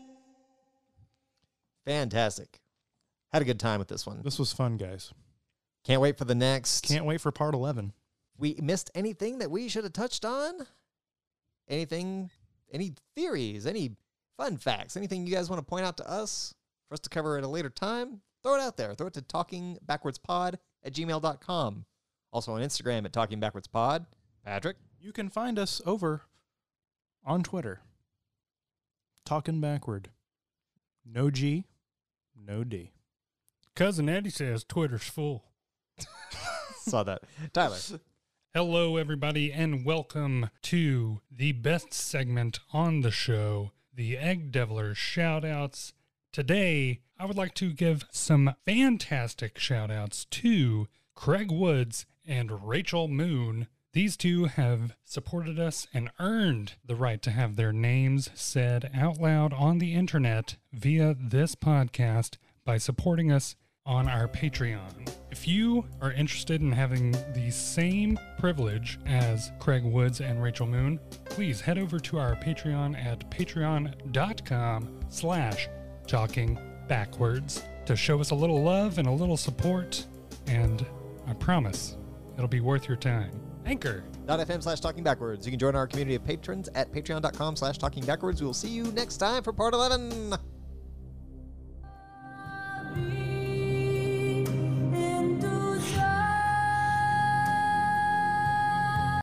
Fantastic. Had a good time with this one. This was fun, guys. Can't wait for the next. Can't wait for part 11. We missed anything that we should have touched on? Anything? Any theories? Any fun facts? Anything you guys want to point out to us for us to cover at a later time? Throw it out there. Throw it to talkingbackwardspod@gmail.com. Also on Instagram at talkingbackwardspod. Patrick? You can find us over on Twitter. Talking Backward. No G, no D. Cousin Eddie says Twitter's full. Saw that. Tyler? Hello, everybody, and welcome to the best segment on the show, the Egg Devilers shout-outs. Today, I would like to give some fantastic shout-outs to Craig Woods and Rachel Moon. These two have supported us and earned the right to have their names said out loud on the internet via this podcast by supporting us on our Patreon. If you are interested in having the same privilege as Craig Woods and Rachel Moon, please head over to our Patreon at patreon.com/talkingbackwards to show us a little love and a little support. And I promise It'll be worth your time. Anchor. .fm/talking backwards. You can join our community of patrons at patreon.com/talking backwards. We will see you next time for part 11.